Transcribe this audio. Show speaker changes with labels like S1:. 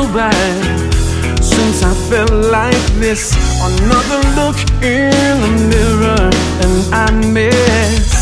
S1: right since I felt like this. Another look in the mirror and I miss